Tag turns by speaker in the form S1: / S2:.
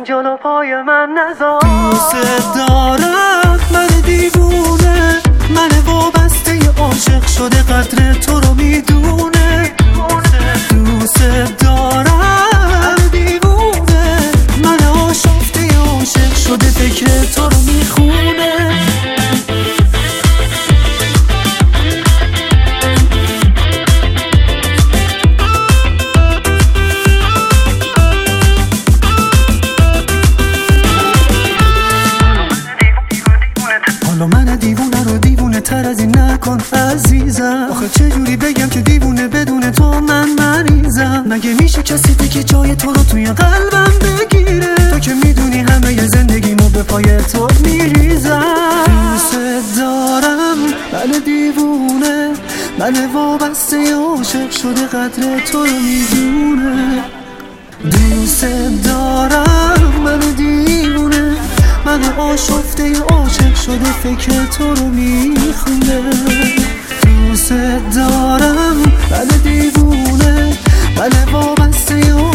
S1: جلو پای من نذار.
S2: دوست دارم من دیوونه، من وابسته عاشق شده قدر تو رو میدونه. دوست دارم من دیوونه، من آشفته عاشق شده فکر تو رو میخونه. حالا من دیوونه رو دیوونه تر از این نکن عزیزم. آخه چجوری بگم که دیوونه بدون تو من مریضم؟ مگه میشه کسی که جای تو رو توی قلبم بگیره؟ تو که میدونی همه ی زندگیمو به پای تو میریزم. دوست دارم من دیوونه، من وابسته عاشق شده قدر تو رو میدونه. دوست دارم من دیوونه، من آشفته عاشق شده فکر تو رو میخونه. دوست دارم من دیوونه، من وابسته